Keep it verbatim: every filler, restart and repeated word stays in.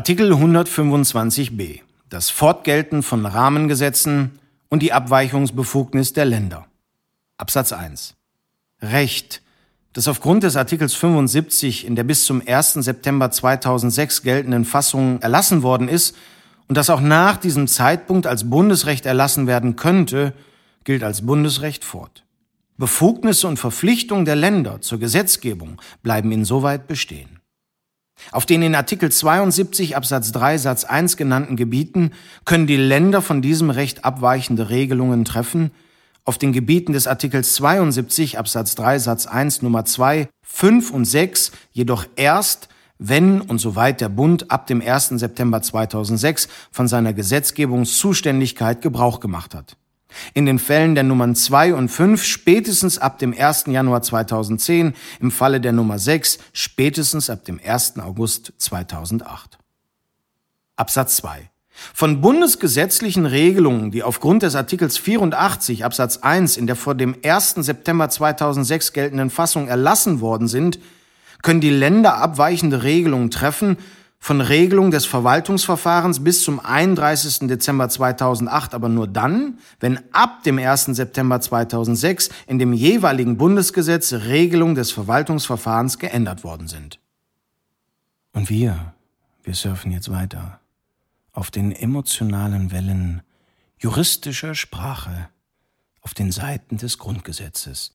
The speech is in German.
Artikel hundertfünfundzwanzig b. Das Fortgelten von Rahmengesetzen und die Abweichungsbefugnis der Länder. Absatz eins. Recht, das aufgrund des Artikels fünfundsiebzig in der bis zum ersten September zweitausendsechs geltenden Fassung erlassen worden ist und das auch nach diesem Zeitpunkt als Bundesrecht erlassen werden könnte, gilt als Bundesrecht fort. Befugnisse und Verpflichtungen der Länder zur Gesetzgebung bleiben insoweit bestehen. Auf den in Artikel zweiundsiebzig Absatz drei Satz eins genannten Gebieten können die Länder von diesem Recht abweichende Regelungen treffen, auf den Gebieten des Artikels zweiundsiebzig Absatz drei Satz eins Nummer zwei, fünf und sechs jedoch erst, wenn und soweit der Bund ab dem ersten September zweitausendsechs von seiner Gesetzgebungszuständigkeit Gebrauch gemacht hat. In den Fällen der Nummern zwei und fünf spätestens ab dem ersten Januar zweitausendzehn, im Falle der Nummer sechs spätestens ab dem ersten August zweitausendacht. Absatz zwei. Von bundesgesetzlichen Regelungen, die aufgrund des Artikels vierundachtzig Absatz eins in der vor dem ersten September zweitausendsechs geltenden Fassung erlassen worden sind, können die Länder abweichende Regelungen treffen, von Regelung des Verwaltungsverfahrens bis zum einunddreißigsten Dezember zweitausendacht, aber nur dann, wenn ab dem ersten September zweitausendsechs in dem jeweiligen Bundesgesetz Regelungen des Verwaltungsverfahrens geändert worden sind. Und wir, wir surfen jetzt weiter auf den emotionalen Wellen juristischer Sprache auf den Seiten des Grundgesetzes.